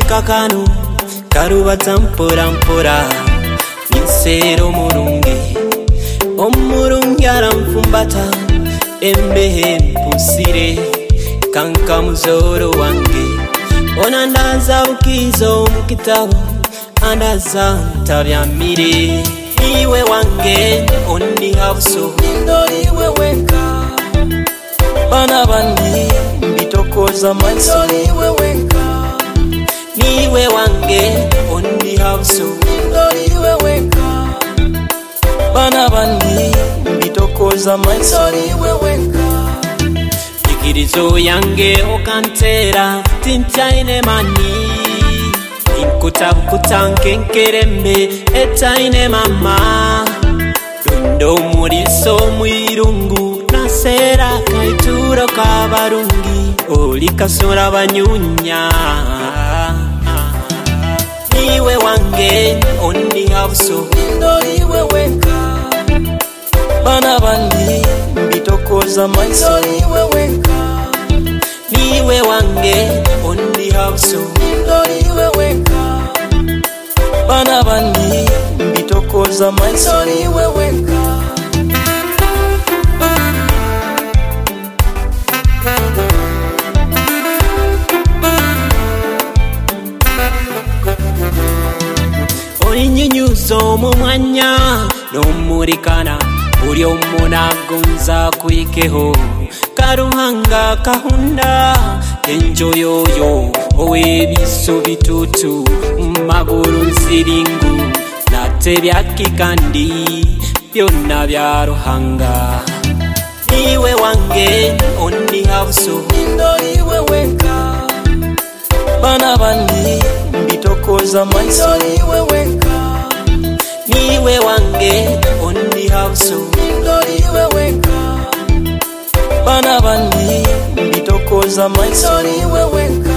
kakano karubata mpora mpora ninsero omurungi aramfumbata embehe mpusire kanka muzoro wange ona ndaza ukizo mukitabo andaza ntabyamire iwe wange ondi habuso ndoliwe wenka bana bandi mbitokoza manso ndoliwe wenka niwe wange ondi habuso ndoliwe wenka bana bandi mbitokoza manso ndoliwe wenka ikirizo yange okantera tintaine mani inkutabukutanke nkerembe etaine mama rundo muriso mwirungu nasera kaituro kabarungi olikasura banyunya niwe wange ondi habuso ndoliwe wenka bana bandi mbitokoza manso ndoliwe wenka niwe wange ondi habuso ndoliwe wenka bana bandi mbitokoza manso ndoliwe wenka Olinyinyuzo mu mwanya n'omurikana buli omunagonza kwikeho karuhanga kahunda enjoyoyo owebiso bitutu maguru nsiringu natebyakikandi byonna bya ruhanga niwe wange ondi habuso ndoliwe wenka bana bandi mbitokoza manso ndoliwe wenka niwe wange ondi habuso ndoliwe wenka bana bandi mbitokoza manso ndoliwe wenka